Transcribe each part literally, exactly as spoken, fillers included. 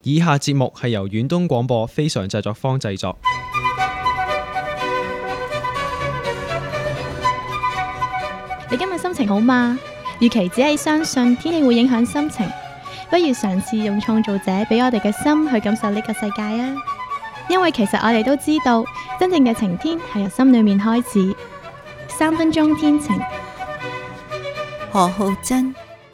以下節目係由遠東廣播非常製作坊製作。 你今日心情好嗎？與其只係相信天氣會影響心情，不如嘗試用創造者俾我哋嘅心去感受呢個世界啊！因為其實我哋都知道，真正嘅晴天係由心裏面開始。三分鐘天晴， 何浩珍。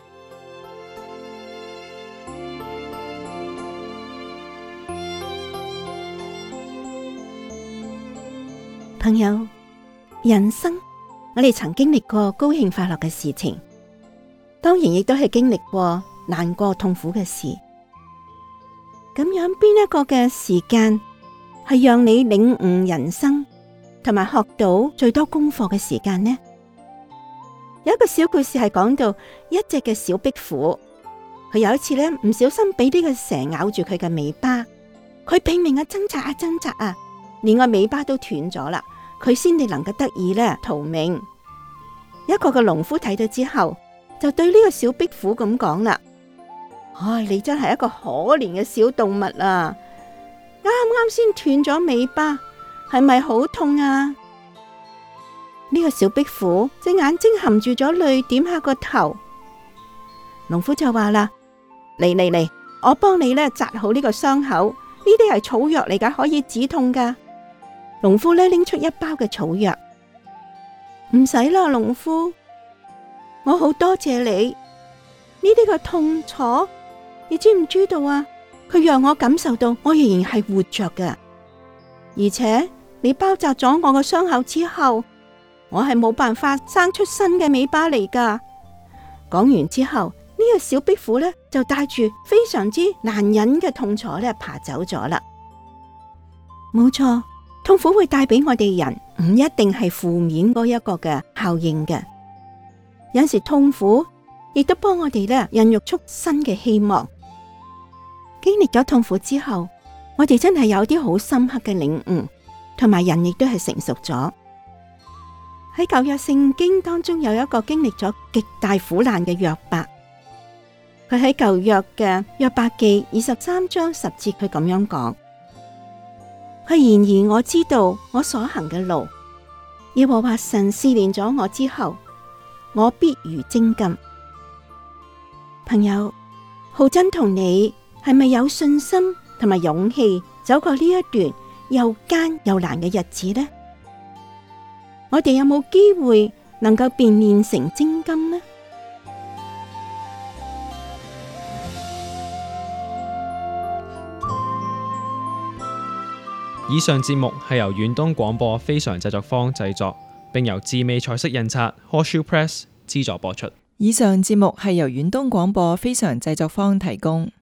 朋友，人生我哋曾經歷過高興快樂嘅事情，當然亦都係經歷過難過痛苦嘅事。咁樣邊一個嘅時間係讓你領悟人生同埋學到最多功課嘅時間呢？有一個小故事係講到一隻嘅小壁虎，佢有一次咧唔小心俾呢個蛇咬住佢嘅尾巴，佢拼命嘅掙扎啊掙扎啊，連個尾巴都斷咗啦，佢先至能夠得以咧逃命。一個嘅農夫睇到之後，就對呢個小壁虎咁講啦：唉，你真係一個可憐嘅小動物啊！啱啱先斷咗尾巴，係咪好痛啊？呢個小壁虎隻眼睛含住咗淚，點下個頭。農夫就話啦：嚟嚟嚟，我幫你咧紮好呢個傷口，呢啲係草藥嚟噶，可以止痛噶。農夫咧拎出一包嘅草藥，唔使啦，農夫，我好多謝你。呢啲嘅痛楚，你知唔知道啊？佢讓我感受到我仍然係活着嘅，而且你包紮咗我嘅傷口之後，我係冇辦法生出新嘅尾巴嚟噶。講完之後，呢個小壁虎咧就帶住非常之難忍嘅痛楚咧爬走咗啦。冇錯，痛苦會帶俾我哋人唔一定係負面嗰一個嘅效應嘅，有時痛苦亦都幫我哋咧孕育出新嘅希望。經歷咗痛苦之後，我哋真係有啲好深刻嘅領悟，同埋人亦都係成熟咗。喺舊約聖經當中有一個經歷咗極大苦難嘅約伯，佢喺舊約嘅約伯記二十三章十節，佢咁樣講：佢然而我知道我所行嘅路，耶和華神試煉咗我之後，我必如精金。朋友，浩珍同你係咪有信心同埋勇氣走過呢一段又艱又難嘅日子呢？我哋有冇機會能夠變煉成精金呢？ 以上節目係由遠東廣播非常製作坊製作，並由智美彩色印刷 Horseshoe Press 資助播出。 以上節目係由遠東廣播非常製作坊提供。